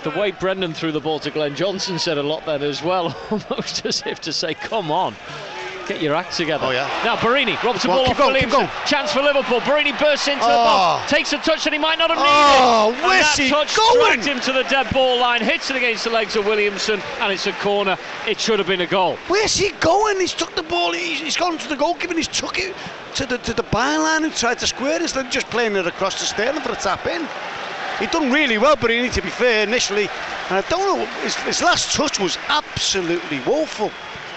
The way Brendan threw the ball to Glenn Johnson said a lot then as well, almost as if to say, come on, get your act together. Oh, yeah. Now Barini robs the ball off Williamson. Chance for Liverpool. Barini bursts into the box, takes a touch that he might not have needed. Oh, where's he touch going? dragged him to the dead ball line, hits it against the legs of Williamson, and it's a corner. It should have been a goal. Where's he going? He's took the ball, he's gone to the goalkeeper and he's took it to the byline and tried to square it instead of just playing it across to Sterling for a tap in. He'd done really well, but he needed to be fair initially. And I don't know, his last touch was absolutely woeful.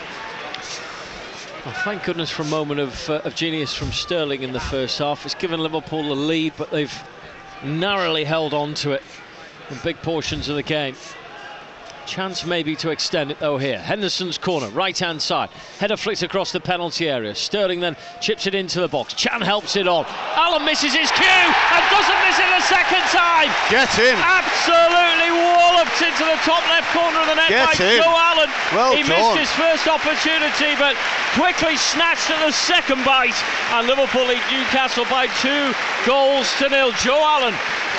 Well, thank goodness for a moment of genius from Sterling in the first half. It's given Liverpool the lead, but they've narrowly held on to it in big portions of the game. Chance maybe to extend it though here. Henderson's corner, right-hand side. Header flicked across the penalty area. Sterling then chips it into the box. Chan helps it on. Allen misses his cue and doesn't miss it a second time. Get in. Absolutely walloped into the top left corner of the net by Joe Allen. Well he done. missed his first opportunity, but quickly snatched at the second bite. And Liverpool lead Newcastle by 2-0. Joe Allen.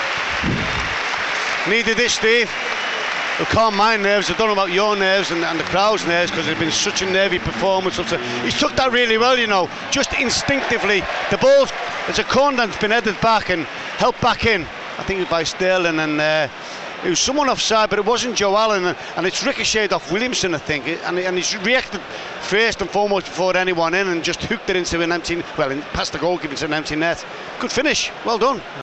Needed this, Steve. It calmed my nerves. I don't know about your nerves and the crowd's nerves, because it's been such a nervy performance. He's took that really well, you know, just instinctively. The ball's, it's a corner that's been headed back and helped back in. I think it was by Sterling, and it was someone offside, but it wasn't Joe Allen, and it's ricocheted off Williamson, I think, and he's reacted first and foremost before anyone in and just hooked it into an empty, well, past the goalkeeper into an empty net. Good finish, well done.